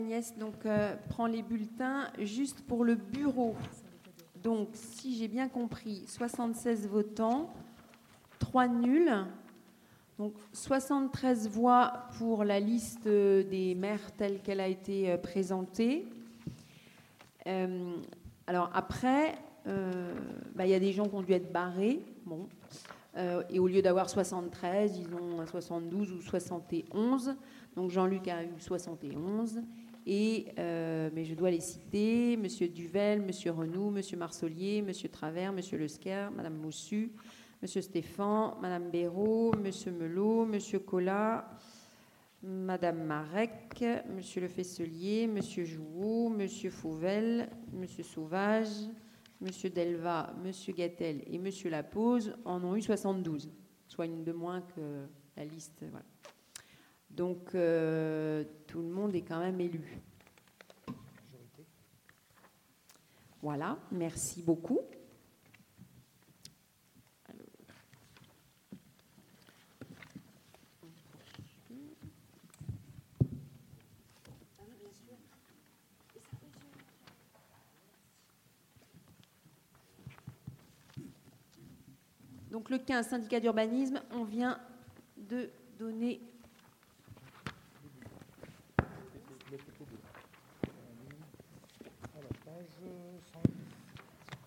Agnès prend les bulletins juste pour le bureau. Donc, si j'ai bien compris, 76 votants, 3 nuls. Donc, 73 voix pour la liste des maires telle qu'elle a été présentée. Alors après, y a des gens qui ont dû être barrés. Bon. Et au lieu d'avoir 73, ils ont 72 ou 71. Donc Jean-Luc a eu 71. Mais je dois les citer: Monsieur Duvel, Monsieur Renoux, Monsieur Marsollier, Monsieur Travers, Monsieur Lesquer, Madame Moussu, Monsieur Stéphan, Madame Béraud, Monsieur Melot, Monsieur Collat, Madame Marek, Monsieur Le Fesselier, Monsieur Jouot, Monsieur Fauvel, Monsieur Sauvage, Monsieur Delva, Monsieur Gattel et Monsieur Lapose en ont eu 72, soit une de moins que la liste. Voilà. Donc, tout le monde est quand même élu. Voilà, merci beaucoup. Donc, le 15, syndicat d'urbanisme, on vient de donner...